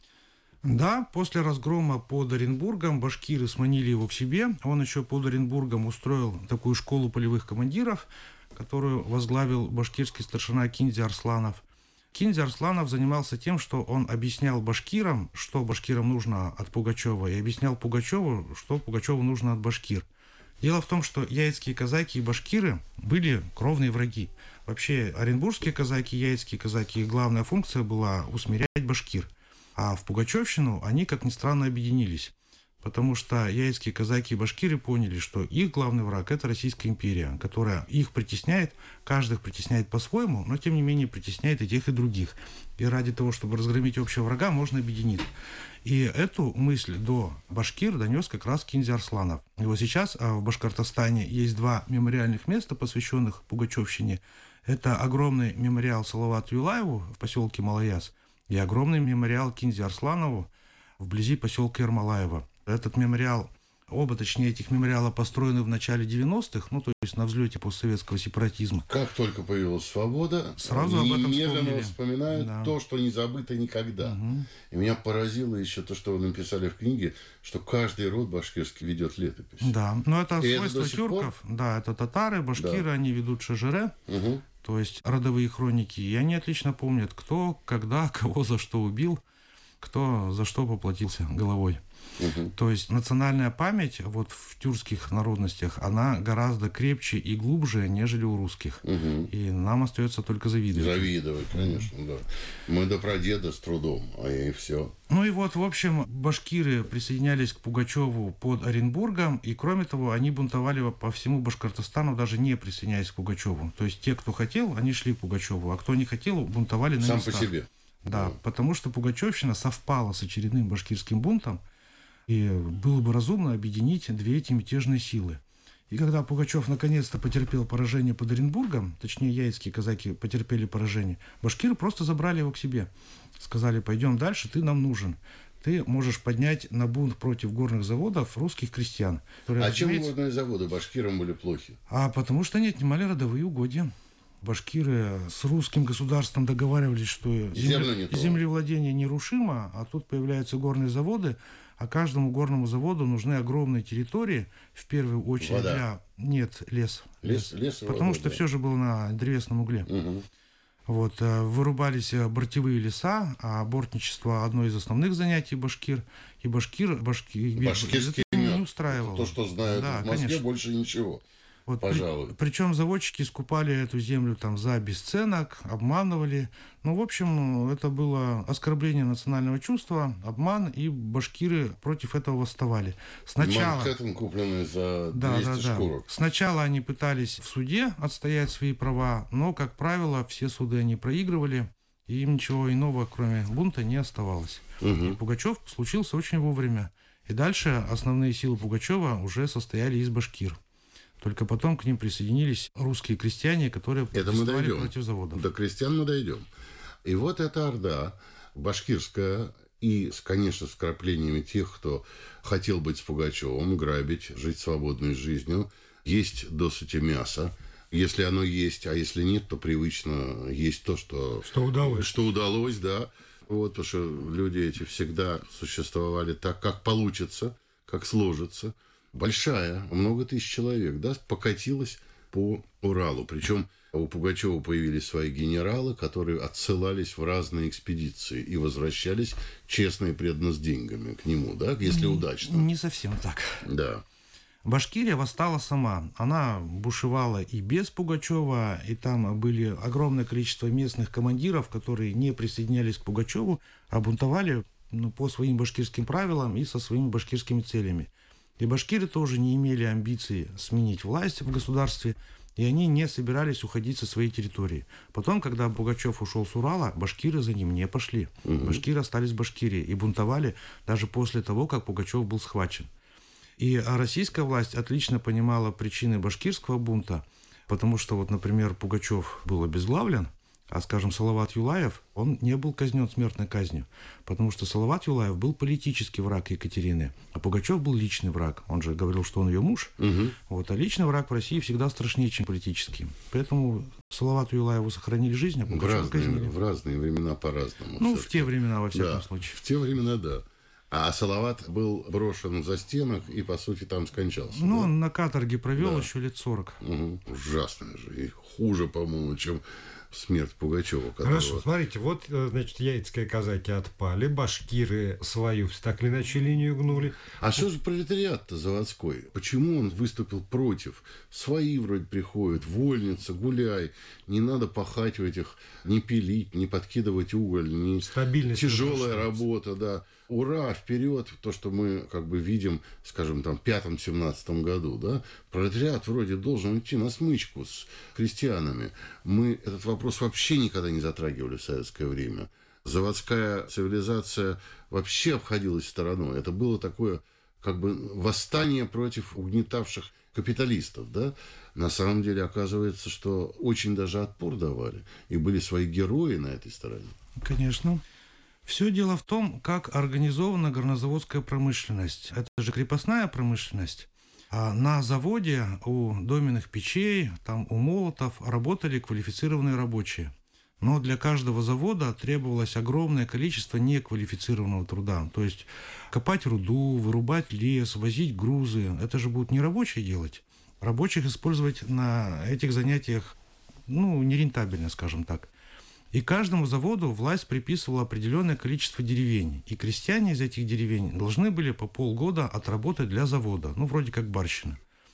Да, после разгрома под Оренбургом башкиры сманили его к себе. Он еще под Оренбургом устроил такую школу полевых командиров, которую возглавил башкирский старшина Кинзи Арсланов. Кинзи Арсланов занимался тем, что он объяснял башкирам, что башкирам нужно от Пугачева, и объяснял Пугачеву, что Пугачеву нужно от башкир. Дело в том, что яицкие казаки и башкиры были кровные враги. Вообще, оренбургские казаки, яицкие казаки, их главная функция была усмирять башкир. А в Пугачевщину они, как ни странно, объединились. Потому что яицкие казаки и башкиры поняли, что их главный враг – это Российская империя, которая их притесняет, каждый их притесняет по-своему, но тем не менее притесняет и тех, и других. И ради того, чтобы разгромить общего врага, можно объединить. И эту мысль до башкир донес как раз Кинзи Арсланов. И вот сейчас в Башкортостане есть два мемориальных места, посвященных Пугачевщине. Это огромный мемориал Салавату Юлаеву в поселке Малаяс и огромный мемориал Кинзи Арсланову вблизи поселка Ермолаева. Этот мемориал, оба, точнее, этих мемориала построены в начале девяностых, ну, то есть на взлете постсоветского сепаратизма. Как только появилась свобода, сразу об этом немедленно вспоминают да. то, что не забыто никогда. Угу. И меня поразило еще то, что вы написали в книге, что каждый род башкирский ведет летопись. Да, но это И свойство это тюрков. Пор? Да, это татары, башкиры, да. Они ведут шажере, угу. то есть родовые хроники. И они отлично помнят, кто, когда, кого за что убил, кто за что поплатился головой. Угу. То есть национальная память вот в тюркских народностях, она гораздо крепче и глубже, нежели у русских. Угу. И нам остается только завидовать. Завидовать, конечно, да. Мы до прадеда с трудом, а и все. Ну и вот, в общем, башкиры присоединялись к Пугачеву под Оренбургом, и кроме того, они бунтовали по всему Башкортостану, даже не присоединяясь к Пугачеву. То есть те, кто хотел, они шли к Пугачеву, а кто не хотел, бунтовали на Сам местах. по себе. Да, да, потому что Пугачевщина совпала с очередным башкирским бунтом, и было бы разумно объединить две эти мятежные силы. И когда Пугачев наконец-то потерпел поражение под Оренбургом, точнее, яицкие казаки потерпели поражение, башкиры просто забрали его к себе. Сказали, пойдем дальше, ты нам нужен. Ты можешь поднять на бунт против горных заводов русских крестьян. Которые, а чем горные заводы башкирам были плохи? А потому что они отнимали родовые угодья. Башкиры с русским государством договаривались, что земле, землевладение нерушимо, а тут появляются горные заводы, а каждому горному заводу нужны огромные территории, в первую очередь вода. для... Нет, лес. Лес, лес Потому вода, что да. все же было на древесном угле. Угу. Вот, вырубались бортевые леса, а бортничество одно из основных занятий башкир. И башкир, башки, башкирский мед. Не устраивало. То, что знают да, в Москве, конечно. Больше ничего. Вот Пожалуй. При, причем заводчики скупали эту землю там за бесценок, обманывали. Ну, в общем, это было оскорбление национального чувства, обман, и башкиры против этого восставали. Сначала... Манхэттен, купленный за да, двести да, шкурок. Да. Сначала они пытались в суде отстоять свои права, но, как правило, все суды они проигрывали, и им ничего иного, кроме бунта, не оставалось. Угу. И Пугачев случился очень вовремя. И дальше основные силы Пугачева уже состояли из башкир. Только потом к ним присоединились русские крестьяне, которые протестовали против заводов. До крестьян мы дойдем. И вот эта орда башкирская, и, конечно, с вкраплениями тех, кто хотел быть с Пугачевым, грабить, жить свободной жизнью, есть досыта мяса. Если оно есть, а если нет, то привычно есть то, что... Что удалось. Что удалось, да. Вот, потому что люди эти всегда существовали так, как получится, как сложится. Большая, много тысяч человек, да, покатилась по Уралу. Причем у Пугачева появились свои генералы, которые отсылались в разные экспедиции и возвращались честно и преданно с деньгами к нему, да, если не, удачно. Не совсем так. Да. Башкирия восстала сама. Она бушевала и без Пугачева, и там были огромное количество местных командиров, которые не присоединялись к Пугачеву, а бунтовали ну, по своим башкирским правилам и со своими башкирскими целями. И башкиры тоже не имели амбиций сменить власть в государстве, и они не собирались уходить со своей территории. Потом, когда Пугачев ушел с Урала, башкиры за ним не пошли. Угу. Башкиры остались в Башкирии и бунтовали даже после того, как Пугачев был схвачен. И российская власть отлично понимала причины башкирского бунта, потому что, вот, например, Пугачев был обезглавлен, а, скажем, Салават Юлаев, он не был казнен смертной казнью, потому что Салават Юлаев был политический враг Екатерины, а Пугачев был личный враг. Он же говорил, что он ее муж, угу. вот, а личный враг в России всегда страшнее, чем политический. Поэтому Салавату Юлаеву сохранили жизнь, а Пугачева казнили. В разные времена по-разному. Ну, в те времена, во всяком да, случае. В те времена, да. А Салават был брошен за стенок и, по сути, там скончался. Ну, да? он на каторге провел да. еще лет сорок. Угу. Ужасно же. И хуже, по-моему, чем смерть Пугачева. Которого... Хорошо, смотрите, вот, значит, яицкие казаки отпали, башкиры свою так или иначе линию гнули. А что же пролетариат-то заводской? Почему он выступил против? Свои вроде приходят, вольница, гуляй. Не надо пахать в этих, не пилить, не подкидывать уголь, не стабильность. Тяжелая работа, да. Ура, вперед, то, что мы как бы видим, скажем, там, в пятом-семнадцатом году, да, пролетариат вроде должен идти на смычку с крестьянами. Мы этот вопрос вообще никогда не затрагивали в советское время. Заводская цивилизация вообще обходилась стороной. Это было такое, как бы, восстание против угнетавших капиталистов, да. На самом деле, оказывается, что очень даже отпор давали. И были свои герои на этой стороне. Конечно. Все дело в том, как организована горнозаводская промышленность. Это же крепостная промышленность. А на заводе у доменных печей, там у молотов работали квалифицированные рабочие. Но для каждого завода требовалось огромное количество неквалифицированного труда. То есть копать руду, вырубать лес, возить грузы. Это же будут не рабочие делать. Рабочих использовать на этих занятиях ну, нерентабельно, скажем так. И каждому заводу власть приписывала определенное количество деревень. И крестьяне из этих деревень должны были по полгода отработать для завода. Ну, вроде как барщина.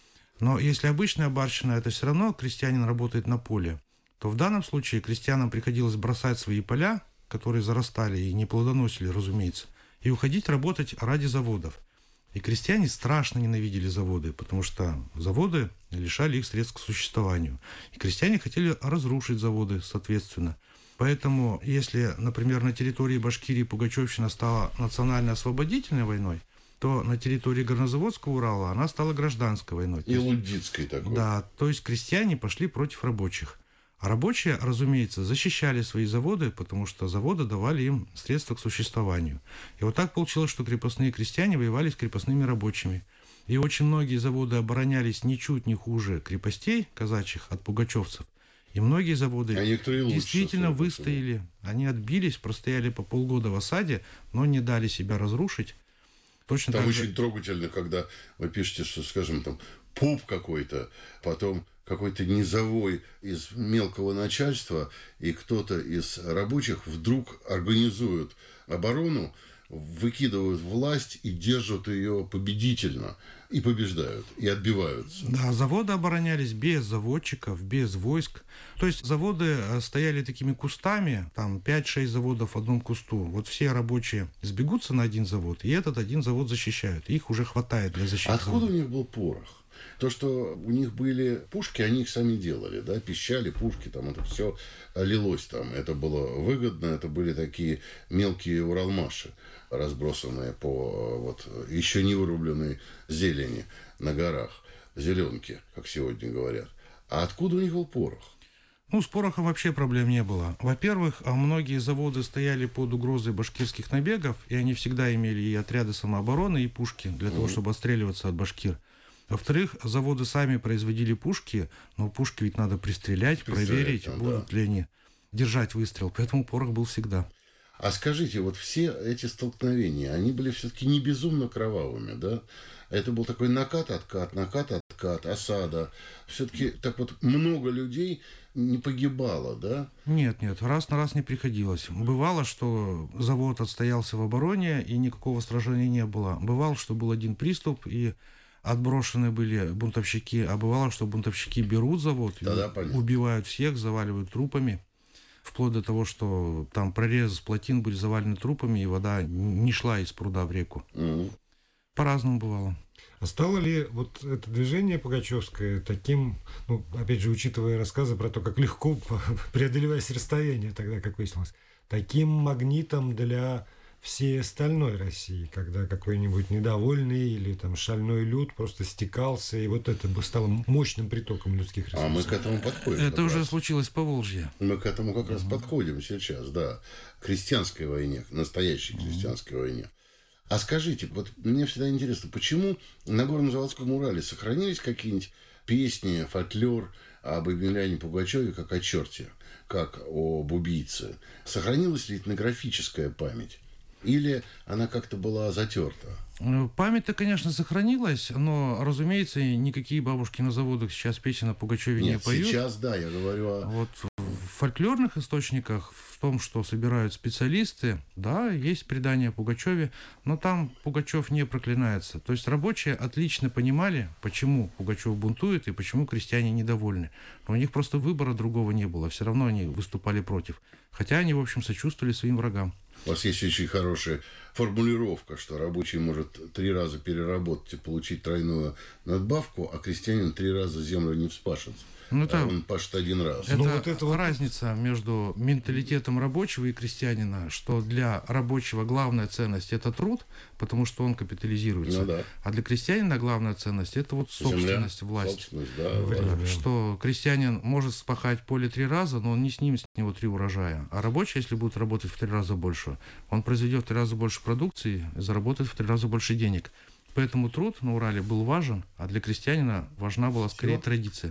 Но если обычная барщина, это все равно крестьянин работает на поле, то в данном случае крестьянам приходилось бросать свои поля, которые зарастали и не плодоносили, разумеется, и уходить работать ради заводов. И крестьяне страшно ненавидели заводы, потому что заводы лишали их средств к существованию. И крестьяне хотели разрушить заводы, соответственно. Поэтому, если, например, на территории Башкирии Пугачевщина стала национально-освободительной войной, то на территории Горнозаводского Урала она стала гражданской войной. И луддитской такой. Да, то есть крестьяне пошли против рабочих. А рабочие, разумеется, защищали свои заводы, потому что заводы давали им средства к существованию. И вот так получилось, что крепостные крестьяне воевали с крепостными рабочими. И очень многие заводы оборонялись ничуть не хуже крепостей казачьих от пугачевцев. И многие заводы а действительно лучше, выстояли. Они отбились, простояли по полгода в осаде, но не дали себя разрушить. Точно там так очень же... трогательно, когда вы пишете, что, скажем, там пуп какой-то, потом какой-то низовой из мелкого начальства, и кто-то из рабочих вдруг организует оборону, выкидывают власть и держат ее победительно, и побеждают, и отбиваются. Да, заводы оборонялись без заводчиков, без войск. То есть заводы стояли такими кустами, там пять-шесть заводов в одном кусту. Вот все рабочие сбегутся на один завод, и этот один завод защищают. Их уже хватает для защиты. Откуда завода. у них был порох? То, что у них были пушки, они их сами делали, да, пищали, пушки, там это все лилось там. Это было выгодно, это были такие мелкие уралмаши, разбросанные по вот еще не вырубленной зелени на горах, зеленки, как сегодня говорят. А откуда у них был порох? Ну, с порохом вообще проблем не было. Во-первых, многие заводы стояли под угрозой башкирских набегов, и они всегда имели и отряды самообороны, и пушки для того, чтобы отстреливаться от башкир. Во-вторых, заводы сами производили пушки, но пушки ведь надо пристрелять, пристрелять проверить, там, будут да. ли они держать выстрел. Поэтому порох был всегда. А скажите, вот все эти столкновения, они были все-таки не безумно кровавыми, да? Это был такой накат, откат, накат, откат. откат, осада, все-таки так вот много людей не погибало, да? Нет, нет, раз на раз не приходилось. Бывало, что завод отстоялся в обороне, и никакого сражения не было. Бывало, что был один приступ, и отброшены были бунтовщики, а бывало, что бунтовщики берут завод, Да-да, понятно. убивают всех, заваливают трупами, вплоть до того, что там прорезы плотин были завалены трупами, и вода не шла из пруда в реку. Мгм. По-разному бывало. А стало ли вот это движение пугачевское таким, ну, опять же, учитывая рассказы про то, как легко преодолевать расстояние тогда, как выяснилось, таким магнитом для всей остальной России, когда какой-нибудь недовольный или там шальной люд просто стекался, и вот это бы стало мощным притоком людских А мы ресурсов? к этому подходим. Это как уже раз. случилось по Волжье. Мы к этому как раз подходим сейчас, да. К крестьянской войне, к настоящей крестьянской войне. А скажите, вот мне всегда интересно, почему на Горно-Заводском Урале сохранились какие-нибудь песни, фольклор об Емельяне Пугачеве как о черте, как об убийце? Сохранилась ли этнографическая память? Или она как-то была затерта? Э, Память-то, конечно, сохранилась, но, разумеется, никакие бабушки на заводах сейчас песен о Пугачеве не Нет, поют. сейчас, да, я говорю о... Вот в фольклорных источниках, в том, что собирают специалисты, да, есть предание о Пугачеве, но там Пугачев не проклинается. То есть рабочие отлично понимали, почему Пугачев бунтует и почему крестьяне недовольны. Но у них просто выбора другого не было, все равно они выступали против. Хотя они, в общем, сочувствовали своим врагам. У вас есть очень хорошая формулировка, что рабочий может три раза переработать и получить тройную надбавку, а крестьянин три раза землю не вспашет. Ну, это- А он пашет один раз. Это, Ну, вот это вот- разница между менталитетом рабочего и крестьянина, что для рабочего главная ценность – это труд, потому что он капитализируется. Ну да. А для крестьянина главная ценность – это вот собственность, Земля, власть. собственность, да, Время. власть. Что крестьянин может спахать поле три раза, но он не снимет с него три урожая. А рабочий, если будет работать в три раза больше, он произведет в три раза больше продукции и заработает в три раза больше денег. Поэтому труд на Урале был важен, а для крестьянина важна была скорее традиция.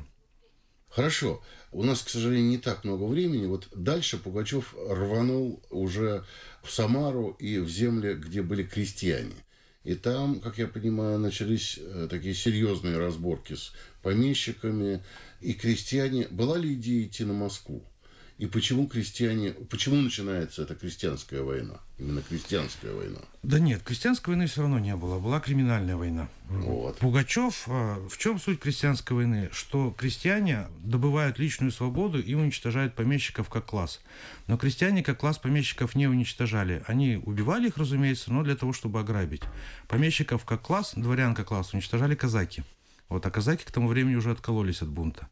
Хорошо. У нас, к сожалению, не так много времени. Вот дальше Пугачев рванул уже в Самару и в земли, где были крестьяне. И там, как я понимаю, начались э, такие серьезные разборки с помещиками и крестьяне. Была ли идея идти на Москву? И почему крестьяне... Почему начинается эта крестьянская война? Именно крестьянская война. Да нет, крестьянской войны все равно не было, была криминальная война. Вот. Пугачев, а, в чем суть крестьянской войны? Что крестьяне добывают личную свободу и уничтожают помещиков как класс. Но крестьяне как класс помещиков не уничтожали. Они убивали их, разумеется, но для того, чтобы ограбить. Помещиков как класс, дворян как класс уничтожали казаки. Вот, а казаки к тому времени уже откололись от бунта.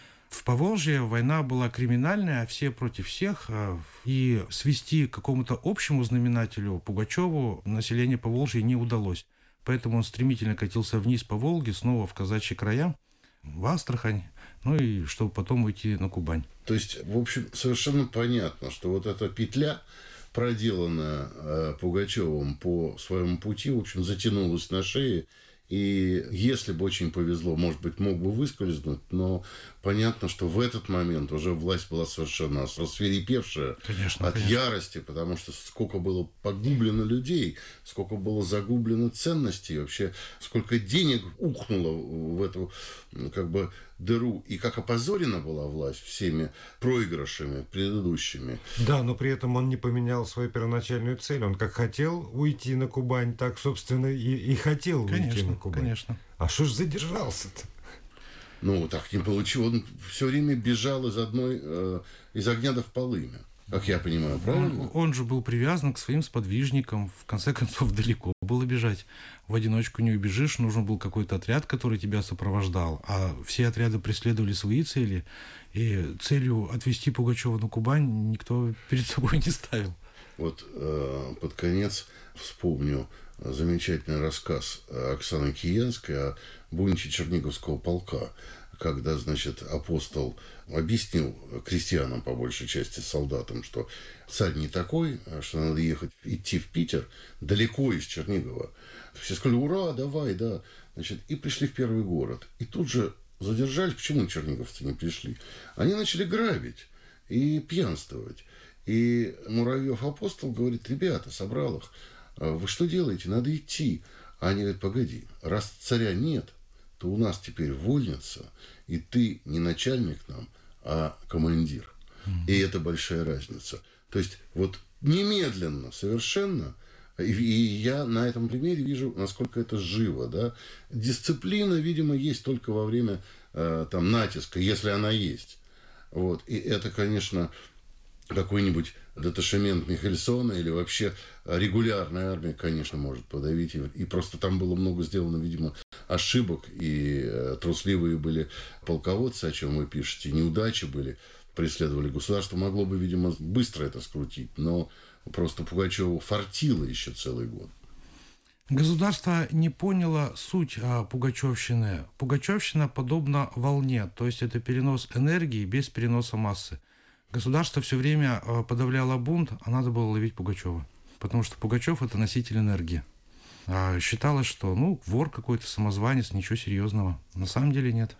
В Поволжье война была криминальная, все против всех, а, и свести к какому-то общему знаменателю Пугачеву население Поволжья не удалось. Поэтому он стремительно катился вниз по Волге, снова в казачьи края, в Астрахань, ну и чтобы потом уйти на Кубань. То есть, в общем, совершенно понятно, что вот эта петля, проделанная э, Пугачевым по своему пути, в общем, затянулась на шее. И если бы очень повезло, может быть, мог бы выскользнуть, но понятно, что в этот момент уже власть была совершенно рассвирепевшая Конечно, от конечно. ярости, потому что сколько было погублено людей, сколько было загублено ценностей, вообще сколько денег ухнуло в эту как бы дыру, и как опозорена была власть всеми проигрышами предыдущими. Да, но при этом он не поменял свою первоначальную цель. Он как хотел уйти на Кубань, так, собственно, и, и хотел уйти Конечно, на Кубань. конечно. А что ж задержался-то? Ну, так не получилось. Он все время бежал из одной, э, из огня до в полымя. Как я понимаю, правильно? Он, он же был привязан к своим сподвижникам, в конце концов, далеко было бежать. В одиночку не убежишь, нужен был какой-то отряд, который тебя сопровождал, а все отряды преследовали свои цели, и целью отвезти Пугачева на Кубань никто перед собой не ставил. Вот э, под конец вспомню замечательный рассказ Оксаны Киянской о бунте Черниговского полка, когда, значит, апостол объяснил крестьянам, по большей части солдатам, что царь не такой, что надо ехать, идти в Питер, далеко из Чернигова. Все сказали: ура, давай, да. Значит, и пришли в первый город. И тут же задержались. Почему черниговцы не пришли? Они начали грабить и пьянствовать. И Муравьев апостол говорит: ребята, собрал их, вы что делаете? Надо идти. А они говорят: погоди, раз царя нет, то у нас теперь вольница, и ты не начальник нам, а командир. Mm-hmm. И это большая разница. То есть вот немедленно совершенно, и, и я на этом примере вижу, насколько это живо. Да? Дисциплина, видимо, есть только во время э, там, натиска, если она есть. Вот. И это, конечно, какой-нибудь деташемент Михельсона или вообще регулярная армия, конечно, может подавить. И просто там было много сделано, видимо, ошибок. И э, трусливые были полководцы, о чем вы пишете, неудачи были, преследовали государство. Могло бы, видимо, быстро это скрутить. Но просто Пугачеву фартило еще целый год. Государство не поняло суть а, пугачевщины. Пугачевщина подобна волне, то есть это перенос энергии без переноса массы. Государство все время а, подавляло бунт, а надо было ловить Пугачева. Потому что Пугачев – это носитель энергии. А считалось, что ну, вор какой-то, самозванец, ничего серьезного. На самом деле нет.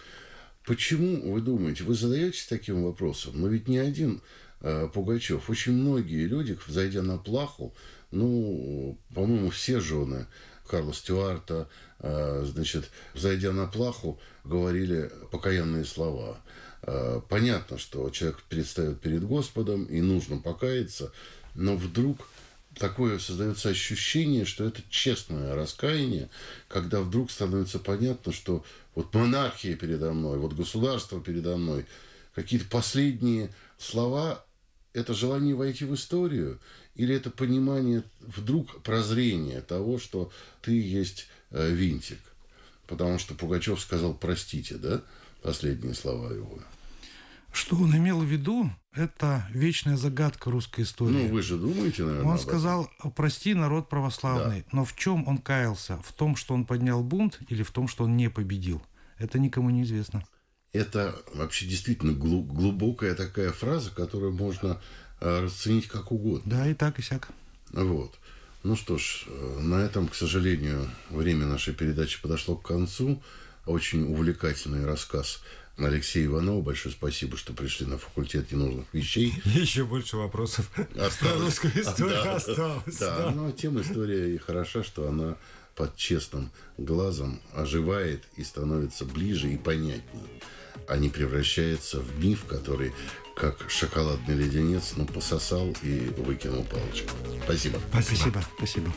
Почему, вы думаете, вы задаетесь таким вопросом? Но ведь не один э, Пугачев. Очень многие люди, зайдя на плаху, ну, по-моему, все жены Карла Стюарта, э, значит, зайдя на плаху, говорили покаянные слова. Э, понятно, что человек предстает перед Господом, и нужно покаяться, но вдруг такое создается ощущение, что это честное раскаяние, когда вдруг становится понятно, что вот монархия передо мной, вот государство передо мной, какие-то последние слова – это желание войти в историю, или это понимание, вдруг прозрение того, что ты есть э, винтик. Потому что Пугачев сказал «простите», да, последние слова его. Что он имел в виду, это вечная загадка русской истории. Ну, вы же думаете, наверное, Он сказал «прости, народ православный». Да. Но в чем он каялся? В том, что он поднял бунт, или в том, что он не победил? Это никому не известно. Это вообще действительно глубокая такая фраза, которую можно э, расценить как угодно. Да, и так, и сяк. Вот. Ну что ж, на этом, к сожалению, время нашей передачи подошло к концу. Очень увлекательный рассказ Алексея Иванова. Большое спасибо, что пришли на факультет ненужных вещей. Еще больше вопросов про русскую историю да, осталось. Да, да. Но тем история и хороша, что она под честным глазом оживает и становится ближе и понятнее, а не превращается в миф, который, как шоколадный леденец, ну, пососал и выкинул палочку. Спасибо. Спасибо. Спасибо.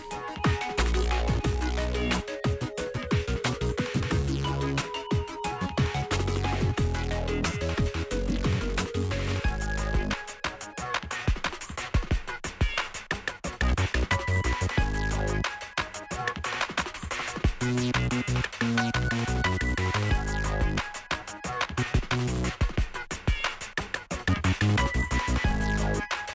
Thank you.